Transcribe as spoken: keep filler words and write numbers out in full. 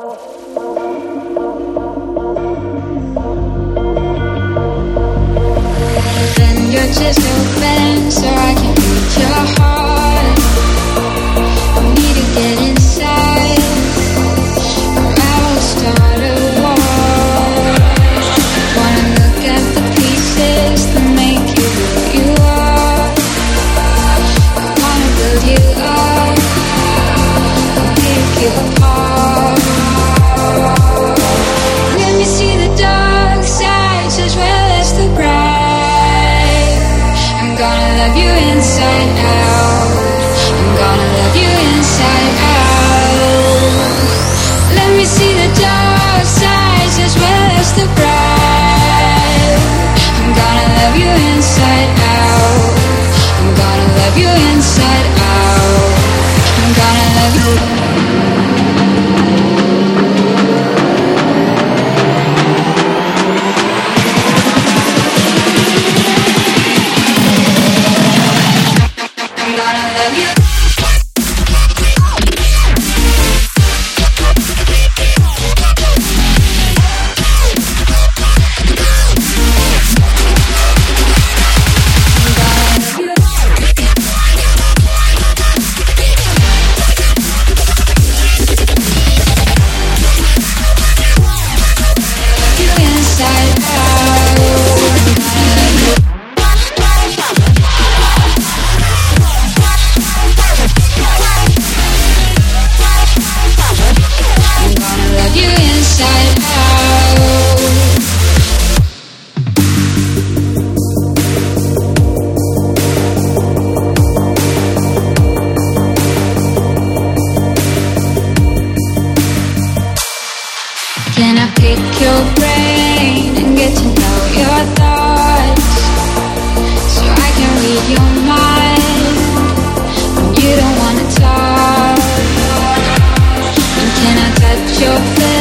Then you're just open so I can read your heart. I need to get inside or I will start a war. Wanna look at the pieces that make you who you are. I wanna build you up and pick you apart. Let me see the dark sides as well as the bright. I'm gonna love you inside out. I'm gonna love you inside out. Let me see the dark sides as well as the bright. I'm gonna love you inside out. I'm gonna love you inside out. I'm gonna love you. Can I pick your brain and get to know your thoughts so I can read your mind when you don't wanna talk? And can I touch your face